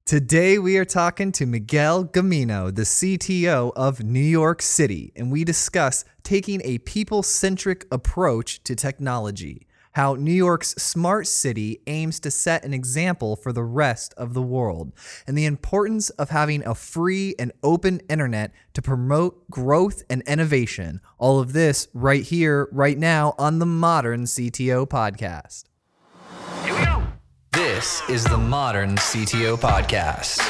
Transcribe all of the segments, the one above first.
Today we are talking to Miguel Gamino, the CTO of New York City, and we discuss taking a people-centric approach to technology, how New York's smart city aims to set an example for the rest of the world, and the importance of having a free and open internet to promote growth and innovation. All of this right here, right now on the Modern CTO Podcast. This is the Modern CTO Podcast.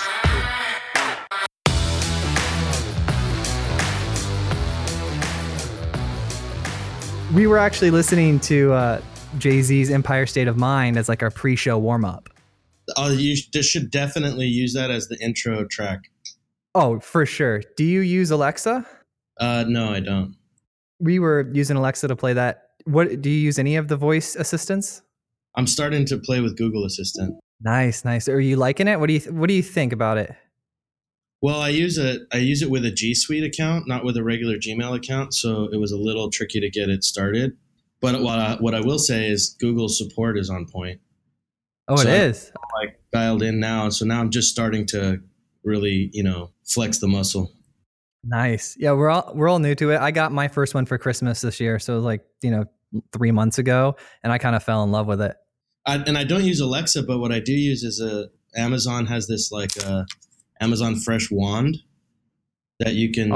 We were actually listening to Jay-Z's Empire State of Mind as like our pre-show warm-up. You should definitely use that as the intro track. Oh, for sure. Do you use Alexa? No, I don't. We were using Alexa to play that. What do you use any of the voice assistants? I'm starting to play with Google Assistant. Nice. Are you liking it? What do you think about it? Well, I use it with a G Suite account, not with a regular Gmail account, so it was a little tricky to get it started. But what I will say is Google's support is on point. Oh, so it is. I'm like dialed in now, so now I'm just starting to really, flex the muscle. Nice. Yeah, we're all new to it. I got my first one for Christmas this year, so it was like 3 months ago, and I kind of fell in love with it. I don't use Alexa, but what I do use is Amazon has this Amazon Fresh wand that you can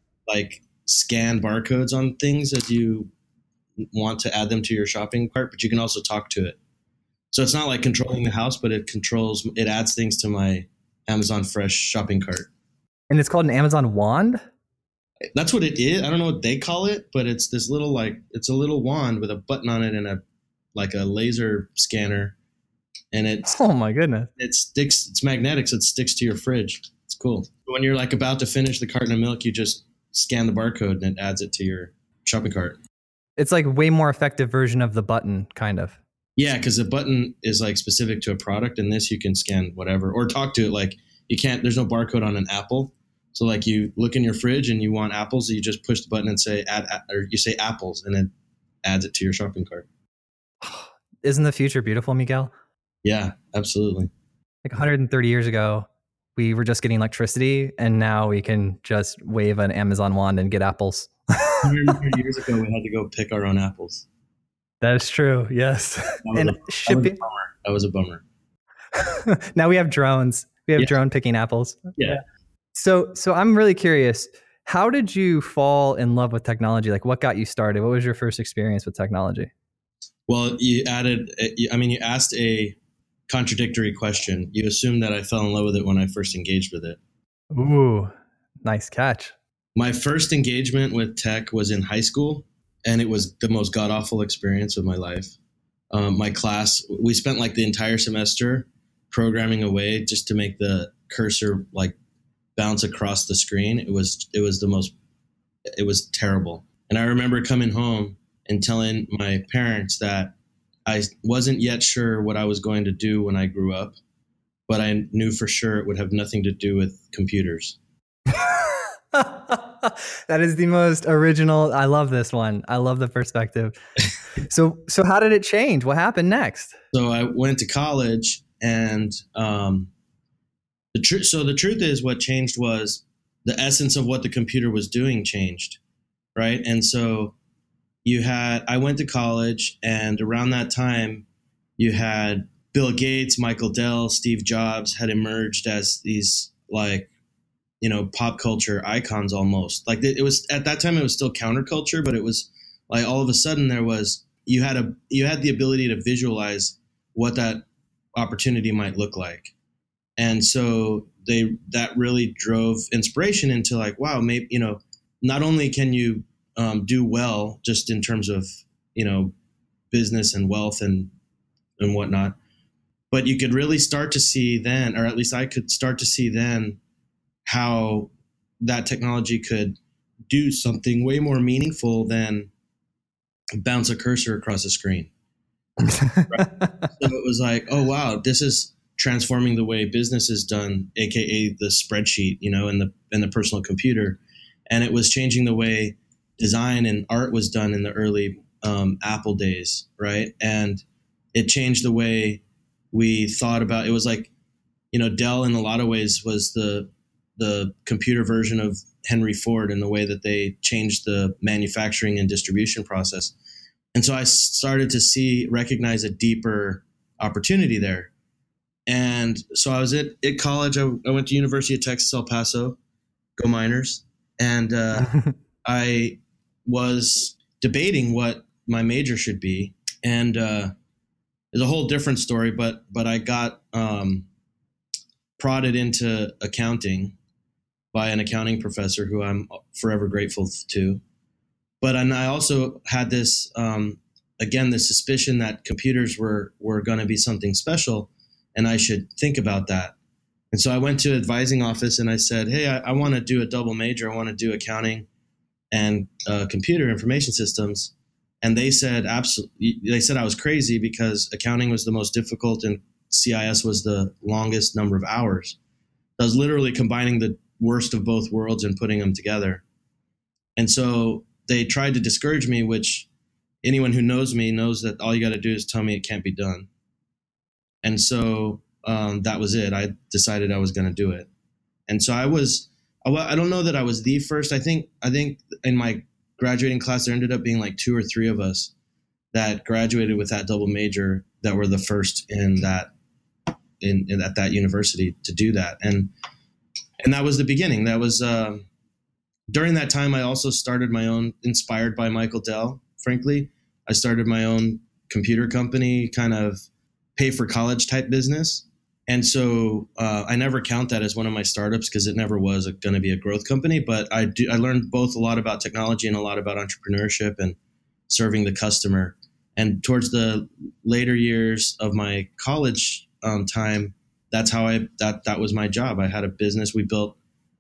scan barcodes on things as you want to add them to your shopping cart, but you can also talk to it. So it's not like controlling the house, but it adds things to my Amazon Fresh shopping cart. And it's called an Amazon wand? That's what it is. I don't know what they call it, but it's this little it's a little wand with a button on it and a laser scanner, and oh my goodness, it's magnetic, so it sticks to your fridge. It's cool. When you're about to finish the carton of milk, you just scan the barcode and it adds it to your shopping cart. It's like way more effective version of the button, kind of. Yeah, because the button is specific to a product, and this you can scan whatever or talk to it. You can't. There's no barcode on an apple. So you look in your fridge and you want apples, you just push the button and say add, or you say apples, and it adds it to your shopping cart. Isn't the future beautiful, Miguel? Yeah, absolutely. 130 years ago, we were just getting electricity, and now we can just wave an Amazon wand and get apples. 130 years ago, we had to go pick our own apples. That is true. Yes. Shipping. That was a bummer. Now we have drones. We have drone picking apples. Yeah. So I'm really curious. How did you fall in love with technology? What got you started? What was your first experience with technology? Well, you asked a contradictory question. You assumed that I fell in love with it when I first engaged with it. Ooh, nice catch. My first engagement with tech was in high school, and it was the most god-awful experience of my life. My class, we spent the entire semester programming away just to make the cursor bounce across the screen. It was terrible. And I remember coming home and telling my parents that I wasn't yet sure what I was going to do when I grew up, but I knew for sure it would have nothing to do with computers. That is the most original. I love this one. I love the perspective. So how did it change? What happened next? So I went to college, and the truth is, what changed was the essence of what the computer was doing changed, right? And so I went to college, and around that time, you had Bill Gates, Michael Dell, Steve Jobs had emerged as these pop culture icons almost. It was at that time, it was still counterculture, but it was all of a sudden you had the ability to visualize what that opportunity might look like. And so that really drove inspiration into wow, maybe, not only can you do well just in terms of, business and wealth and whatnot, but you could really start to see then, or at least I could start to see then, how that technology could do something way more meaningful than bounce a cursor across a screen. Right? So it was oh wow, this is transforming the way business is done, aka the spreadsheet, and the personal computer, and it was changing the way design and art was done in the early Apple days, right? And it changed the way we thought about. It was Dell in a lot of ways was the computer version of Henry Ford in the way that they changed the manufacturing and distribution process. And so I started to recognize a deeper opportunity there. And so I was at college. I went to University of Texas, El Paso, go Miners. And I was debating what my major should be. And it's a whole different story, but I got prodded into accounting by an accounting professor who I'm forever grateful to. But I also had this, again, the suspicion that computers were going to be something special, and I should think about that. And so I went to advising office and I said, hey, I want to do a double major. I want to do accounting and computer information systems. And they said, absolutely. They said I was crazy because accounting was the most difficult and CIS was the longest number of hours. I was literally combining the worst of both worlds and putting them together. And so they tried to discourage me, which anyone who knows me knows that all you got to do is tell me it can't be done. And so that was it. I decided I was going to do it. And so I don't know that I was the first. I think in my graduating class, there ended up being like 2 or 3 of us that graduated with that double major that were the first at that university to do that. And that was the beginning. That was during that time. I also started my own, inspired by Michael Dell. Frankly, I started my own computer company, kind of pay for college type business. And so I never count that as one of my startups because it never was going to be a growth company. But I learned both a lot about technology and a lot about entrepreneurship and serving the customer. And towards the later years of my college time, that's how that was my job. I had a business. We built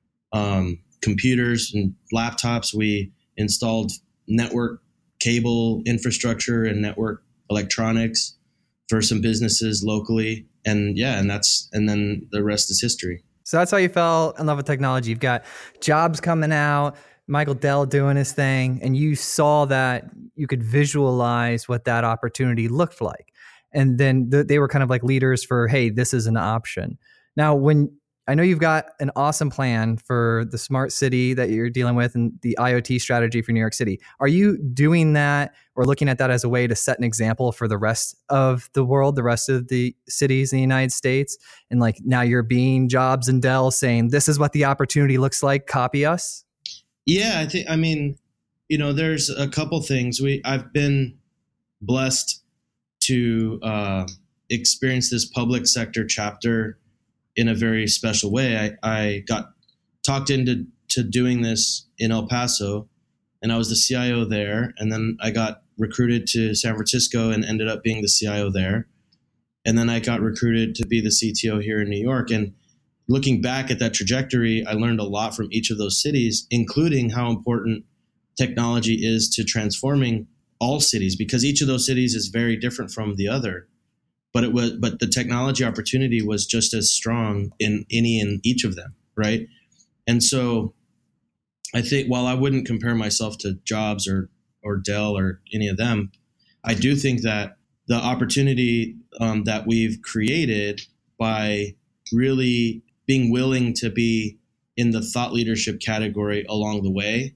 computers and laptops. We installed network cable infrastructure and network electronics for some businesses locally. And then the rest is history. So that's how you fell in love with technology. You've got jobs coming out, Michael Dell doing his thing, and you saw that you could visualize what that opportunity looked like. And then they were kind of like leaders for, hey, this is an option. Now, I know you've got an awesome plan for the smart city that you're dealing with and the IoT strategy for New York City. Are you doing that or looking at that as a way to set an example for the rest of the world, the rest of the cities in the United States? And like now you're being Jobs and Dell saying, this is what the opportunity looks like, copy us? Yeah, there's a couple things. I've been blessed to experience this public sector chapter in a very special way. I got talked into doing this in El Paso, and I was the CIO there. And then I got recruited to San Francisco and ended up being the CIO there. And then I got recruited to be the CTO here in New York. And looking back at that trajectory, I learned a lot from each of those cities, including how important technology is to transforming all cities, because each of those cities is very different from the other. But the technology opportunity was just as strong in each of them, right? And so I think while I wouldn't compare myself to Jobs or Dell or any of them, I do think that the opportunity that we've created by really being willing to be in the thought leadership category along the way,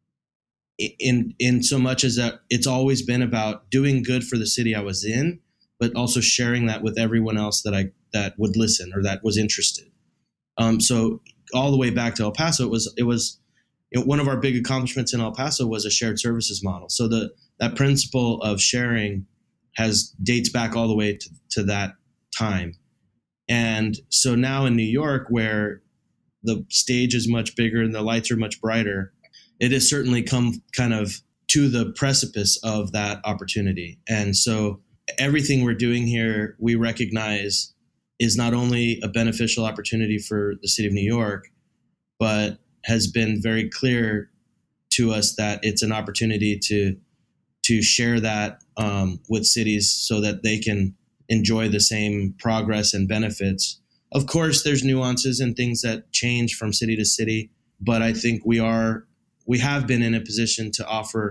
in so much as that it's always been about doing good for the city I was in, but also sharing that with everyone else that would listen or that was interested. So all the way back to El Paso, it was one of our big accomplishments in El Paso was a shared services model. So that principle of sharing dates back all the way to that time. And so now in New York, where the stage is much bigger and the lights are much brighter, it has certainly come kind of to the precipice of that opportunity. And so everything we're doing here, we recognize is not only a beneficial opportunity for the city of New York, but has been very clear to us that it's an opportunity to share that with cities so that they can enjoy the same progress and benefits. Of course, there's nuances and things that change from city to city, but I think we have been in a position to offer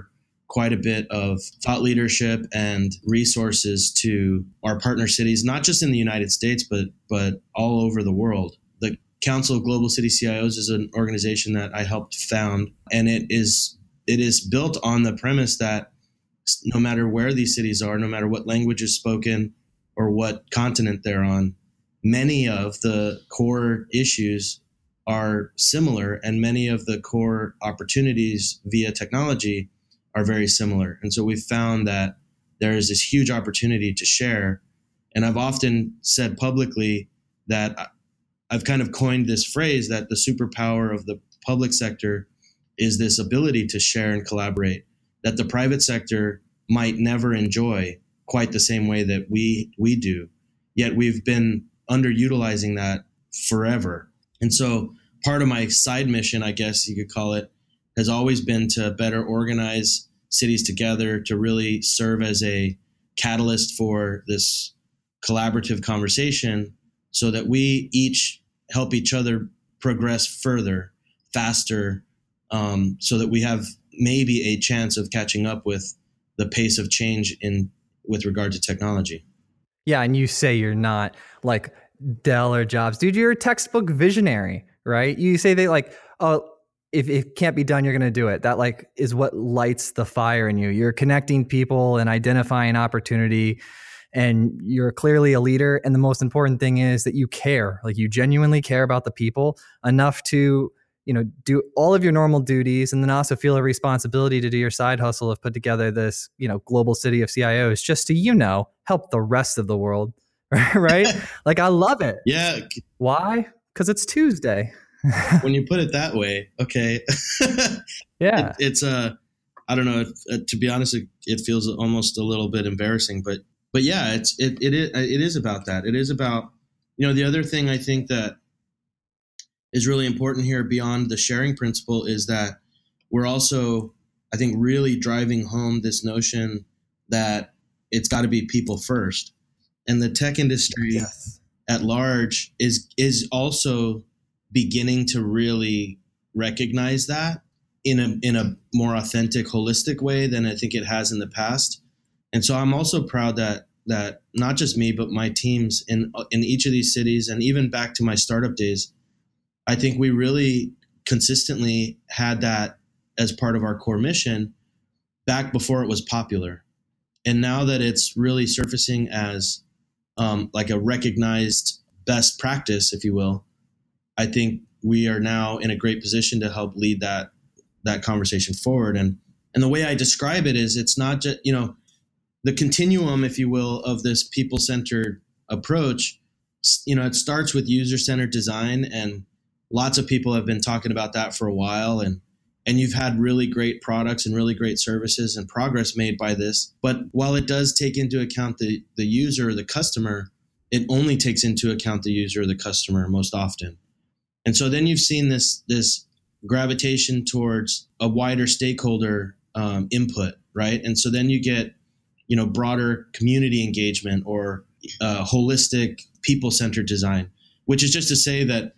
quite a bit of thought leadership and resources to our partner cities, not just in the United States, but all over the world. The Council of Global City CIOs is an organization that I helped found, and it is built on the premise that no matter where these cities are, no matter what language is spoken or what continent they're on, many of the core issues are similar, and many of the core opportunities via technology are very similar. And so we've found that there is this huge opportunity to share. And I've often said publicly that I've kind of coined this phrase that the superpower of the public sector is this ability to share and collaborate that the private sector might never enjoy quite the same way that we do. Yet we've been underutilizing that forever. And so part of my side mission, I guess you could call it, has always been to better organize cities together to really serve as a catalyst for this collaborative conversation so that we each help each other progress further, faster, so that we have maybe a chance of catching up with the pace of change with regard to technology. Yeah, and you say you're not like Dell or Jobs. Dude, you're a textbook visionary, right? You say they like, oh, if it can't be done, you're going to do it. That like is what lights the fire in you. You're connecting people and identifying opportunity, and you're clearly a leader. And the most important thing is that you care, like you genuinely care about the people enough to, do all of your normal duties, and then also feel a responsibility to do your side hustle of put together this, global city of CIOs just to, help the rest of the world. Right? Like, I love it. Yeah. Why? Because it's Tuesday. When you put it that way, okay. Yeah. It's I don't know. To be honest, it feels almost a little bit embarrassing, but yeah, it is about that. It is about, the other thing I think that is really important here beyond the sharing principle is that we're also, I think, really driving home this notion that it's got to be people first. And the tech industry at large is also beginning to really recognize that in a more authentic, holistic way than I think it has in the past. And so I'm also proud that not just me, but my teams in each of these cities, and even back to my startup days, I think we really consistently had that as part of our core mission back before it was popular. And now that it's really surfacing as like a recognized best practice, if you will, I think we are now in a great position to help lead that conversation forward. And the way I describe it is it's not just, the continuum, if you will, of this people-centered approach, it starts with user-centered design, and lots of people have been talking about that for a while, and you've had really great products and really great services and progress made by this. But while it does take into account the user or the customer, it only takes into account the user or the customer most often. And so then you've seen this gravitation towards a wider stakeholder input, right? And so then you get, broader community engagement or holistic people-centered design, which is just to say that,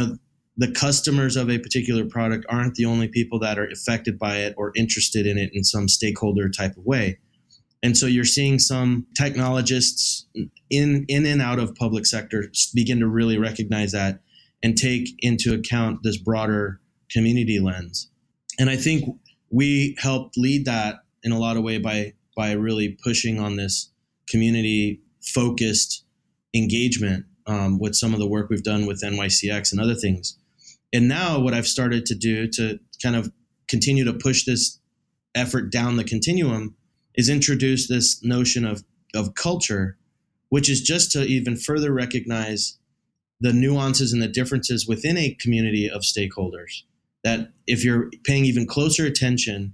the customers of a particular product aren't the only people that are affected by it or interested in it in some stakeholder type of way. And so you're seeing some technologists in and out of public sector begin to really recognize that and take into account this broader community lens. And I think we helped lead that in a lot of way by really pushing on this community focused engagement with some of the work we've done with NYCX and other things. And now what I've started to do to kind of continue to push this effort down the continuum is introduce this notion of culture, which is just to even further recognize the nuances and the differences within a community of stakeholders. That if you're paying even closer attention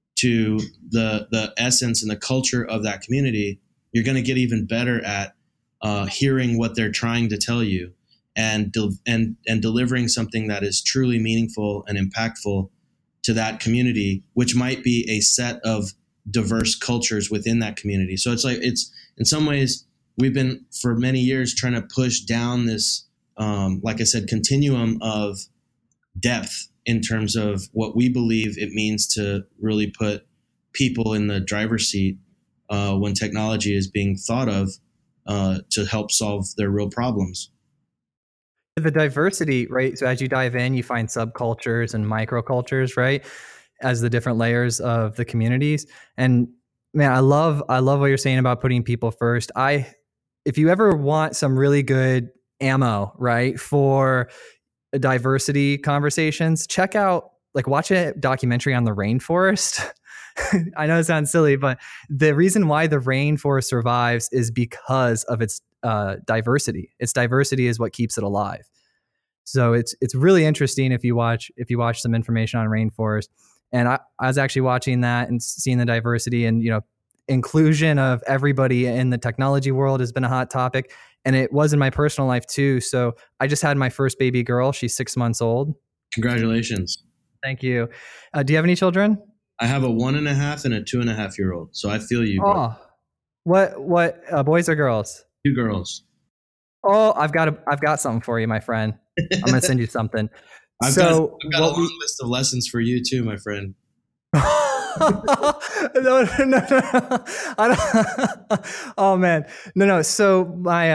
to the essence and the culture of that community, you're going to get even better at hearing what they're trying to tell you and delivering something that is truly meaningful and impactful to that community, which might be a set of diverse cultures within that community. So it's in some ways, we've been for many years trying to push down this, like I said, continuum of depth in terms of what we believe it means to really put people in the driver's seat when technology is being thought of to help solve their real problems. The diversity, right? So as you dive in, you find subcultures and microcultures, right? As the different layers of the communities. And man, I love what you're saying about putting people first. If you ever want some really good ammo, right, for diversity conversations, check out, like, watch a documentary on the rainforest. I know it sounds silly, but the reason why the rainforest survives is because of its diversity. Its diversity is what keeps it alive. So it's really interesting if you watch some information on rainforest. And I was actually watching that and seeing the diversity, and inclusion of everybody in the technology world has been a hot topic, and it was in my personal life too. So I just had my first baby girl. She's 6 months old. Congratulations. Thank you. Do you have any children? I have a 1.5 and a 2.5-year-old. So I feel you, bro. What boys or girls? 2 girls. Oh, I've got something for you, my friend. I'm going to send you something. I've got a long list of lessons for you too, my friend. No. I don't. Oh man, no. So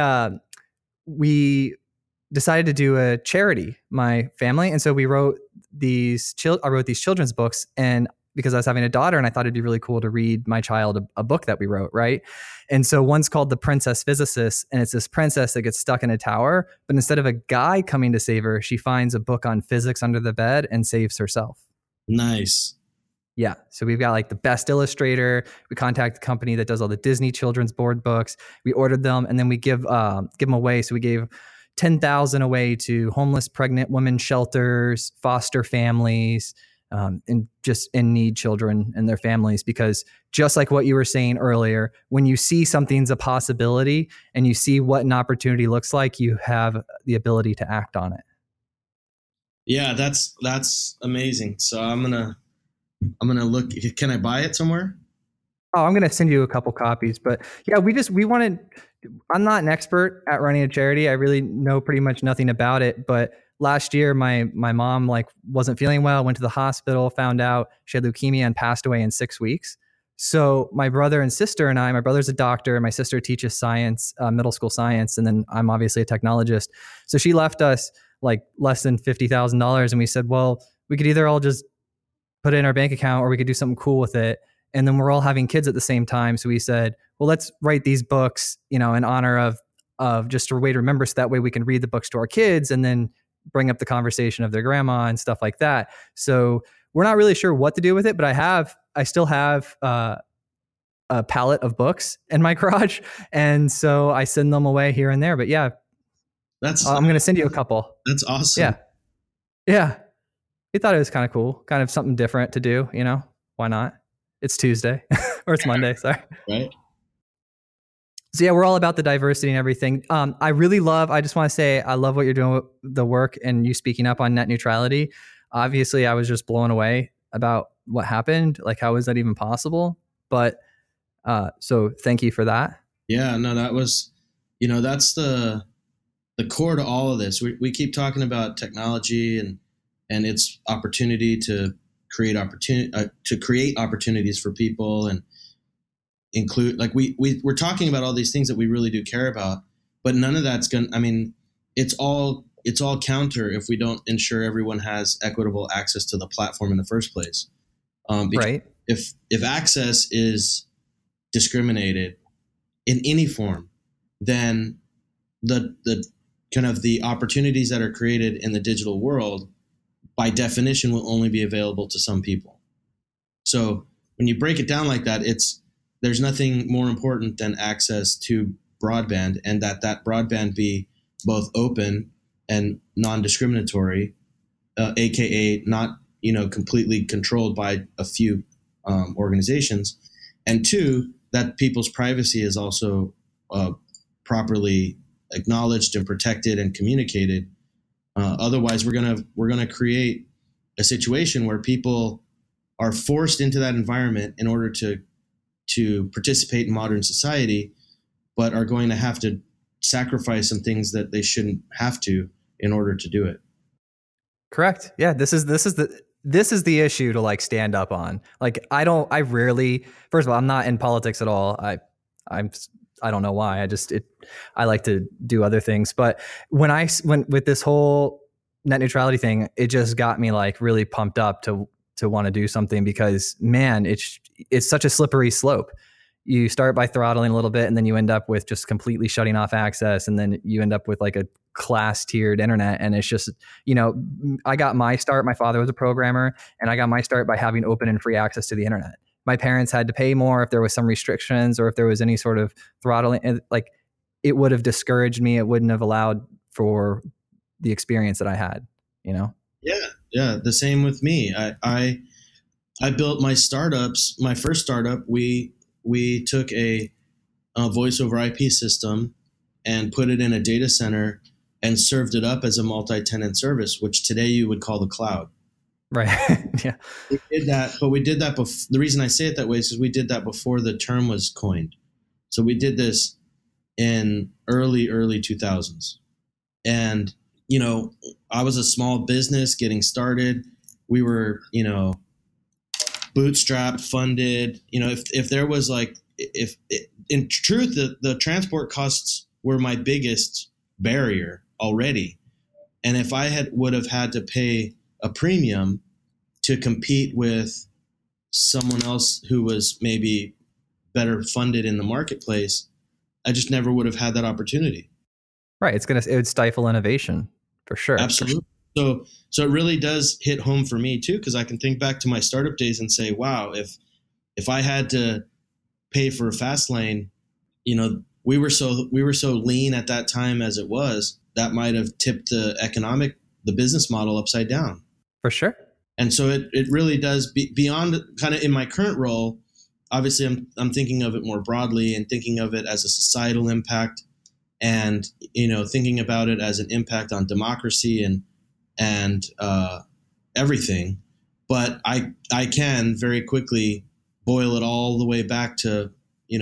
we decided to do a charity, my family, and so we wrote I wrote these children's books, and because I was having a daughter, and I thought it'd be really cool to read my child a book that we wrote, right? And so one's called The Princess Physicist, and it's this princess that gets stuck in a tower, but instead of a guy coming to save her, she finds a book on physics under the bed and saves herself. Nice. Yeah. So we've got like the best illustrator. We contact the company that does all the Disney children's board books. We ordered them, and then we give them away. So we gave 10,000 away to homeless pregnant women shelters, foster families, and just in need children and their families. Because just like what you were saying earlier, when you see something's a possibility and you see what an opportunity looks like, you have the ability to act on it. Yeah, that's amazing. So I'm gonna look. Can I buy it somewhere? Oh, I'm gonna send you a couple copies. But yeah, we wanted. I'm not an expert at running a charity. I really know pretty much nothing about it. But last year, my mom wasn't feeling well. Went to the hospital, found out she had leukemia, and passed away in 6 weeks. So my brother and sister and my brother's a doctor, and my sister teaches science, middle school science, and then I'm obviously a technologist. So she left us like less than $50,000, and we said, well, we could either all just put it in our bank account, or we could do something cool with it. And then we're all having kids at the same time. So we said, well, let's write these books, in honor of just a way to remember. So that way we can read the books to our kids and then bring up the conversation of their grandma and stuff like that. So we're not really sure what to do with it, but I still have a pallet of books in my garage. And so I send them away here and there, but yeah, I'm going to send you a couple. That's awesome. Yeah. Yeah. We thought it was kind of cool, kind of something different to do, why not? It's Tuesday or it's Monday. Sorry. Right. So yeah, we're all about the diversity and everything. I just want to say, I love what you're doing with the work and you speaking up on net neutrality. Obviously I was just blown away about what happened. Like, how is that even possible? But, so thank you for that. Yeah, no, that was, that's the core to all of this. We keep talking about technology and its opportunity to create opportunities for people and include, like we're talking about all these things that we really do care about, but none of that's it's all counter if we don't ensure everyone has equitable access to the platform in the first place. Right. If access is discriminated in any form, then the kind of the opportunities that are created in the digital world by definition will only be available to some people. So when you break it down like that, there's nothing more important than access to broadband, and that broadband be both open and non-discriminatory, aka not completely controlled by a few organizations, and two, that people's privacy is also properly acknowledged and protected and communicated. Otherwise, we're gonna create a situation where people are forced into that environment in order to participate in modern society, but are going to have to sacrifice some things that they shouldn't have to in order to do it. Correct. Yeah, this is the this is the issue to like stand up on. Like, I rarely, first of all, I'm not in politics at all. I don't know why. I like to do other things. But when with this whole net neutrality thing, it just got me like really pumped up to want to do something, because man, it's such a slippery slope. You start by throttling a little bit, and then you end up with just completely shutting off access, and then you end up with like a class tiered internet. And it's just, I got my start. My father was a programmer, and I got my start by having open and free access to the internet. My parents had to pay more if there was some restrictions, or if there was any sort of throttling. Like, it would have discouraged me. It wouldn't have allowed for the experience that I had, Yeah. The same with me. I built my startups. My first startup, we took a voice over IP system and put it in a data center and served it up as a multi-tenant service, which today you would call the cloud. Right. Yeah. We did that, but we did that before. The reason I say it that way is because we did that before the term was coined. So we did this in early 2000s. And, I was a small business getting started. We were, bootstrapped, funded. If there was like, if in truth, the transport costs were my biggest barrier already. And if I would have had to pay a premium to compete with someone else who was maybe better funded in the marketplace, I just never would have had that opportunity. Right. It would stifle innovation for sure. Absolutely. So it really does hit home for me too, because I can think back to my startup days and say, wow, if I had to pay for a fast lane, we were so lean at that time as it was, that might have tipped the business model upside down. For sure. And so it really does beyond kind of in my current role. Obviously, I'm thinking of it more broadly and thinking of it as a societal impact, and thinking about it as an impact on democracy and everything. But I can very quickly boil it all the way back to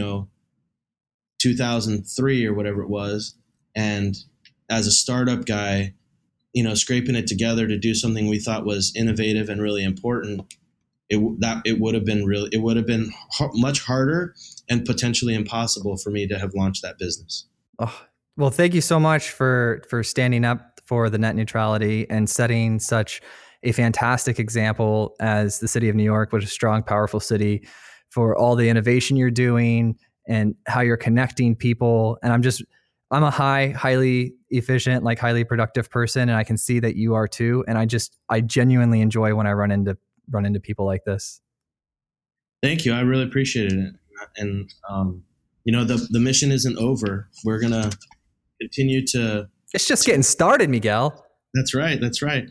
2003 or whatever it was, and as a startup guy, scraping it together to do something we thought was innovative and really important, it would have been much harder and potentially impossible for me to have launched that business. Oh, well, thank you so much for standing up for the net neutrality and setting such a fantastic example as the city of New York, which is a strong, powerful city, for all the innovation you're doing and how you're connecting people. And I'm a highly efficient, like highly productive person, and I can see that you are too. And I genuinely enjoy when I run into people like this. Thank you. I really appreciated it. And the mission isn't over. We're gonna continue to. It's just getting started, Miguel. That's right.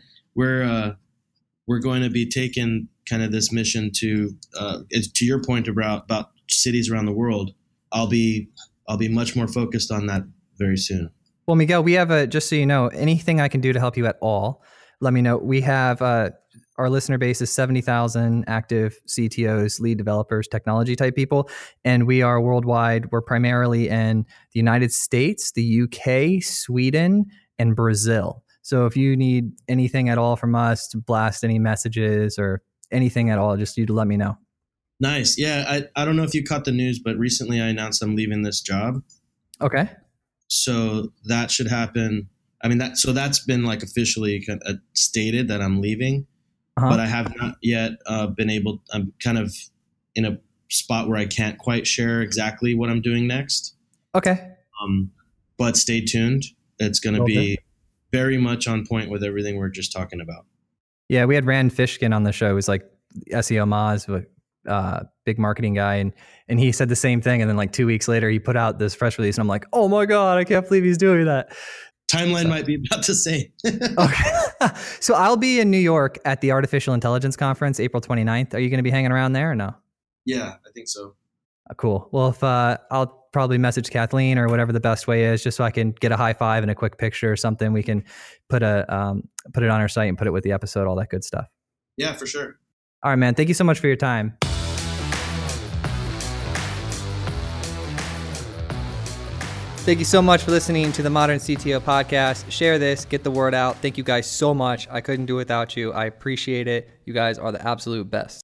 We're going to be taking kind of this mission to your point about cities around the world. I'll be much more focused on that very soon. Well, Miguel, we have just so you know, anything I can do to help you at all, let me know. We have our listener base is 70,000 active CTOs, lead developers, technology type people, and we are worldwide. We're primarily in the United States, the UK, Sweden, and Brazil. So if you need anything at all from us, to blast any messages or anything at all, just you to let me know. Nice. Yeah, I don't know if you caught the news, but recently I announced I'm leaving this job. Okay. So that should happen. I mean, that's been like officially stated that I'm leaving, but I have not yet been able. I'm kind of in a spot where I can't quite share exactly what I'm doing next. Okay. But stay tuned. It's going to be very much on point with everything we're just talking about. Yeah, we had Rand Fishkin on the show. He was like SEO Moz, big marketing guy, and he said the same thing. And then like 2 weeks later, he put out this press release, and I'm like, oh my God, I can't believe he's doing that. Timeline might be about the same. Okay. So I'll be in New York at the Artificial Intelligence Conference, April 29th. Are you going to be hanging around there or no? Yeah, I think so. Cool. Well, if I'll probably message Kathleen or whatever the best way is, just so I can get a high five and a quick picture or something. We can put it on our site and put it with the episode, all that good stuff. Yeah, for sure. All right, man. Thank you so much for your time. Thank you so much for listening to the Modern CTO podcast. Share this, get the word out. Thank you guys so much. I couldn't do it without you. I appreciate it. You guys are the absolute best.